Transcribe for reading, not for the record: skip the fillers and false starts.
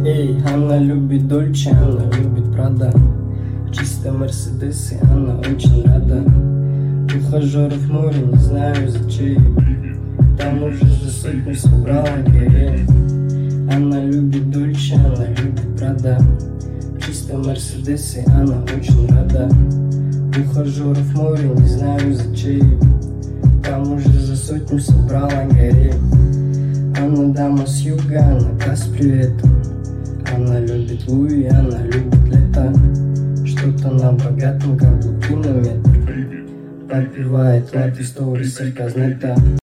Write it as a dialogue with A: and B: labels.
A: Эй, она любит Дольче, она любит Прада, чисто Мерседес, и она очень рада. Ухажеров море, не знаю зачем, там уже за сотню собрала гирей. Она любит Дольче, она любит Прада, чисто Мерседес, и она очень рада. Ухажеров море, не знаю зачем, там уже за сотню собрала гирей. Она дама с юга, она с приветом. Она любит Луи, она любит лето. Что-то на богатом, каблуки на метр. Попивает латте, сторис, казнета.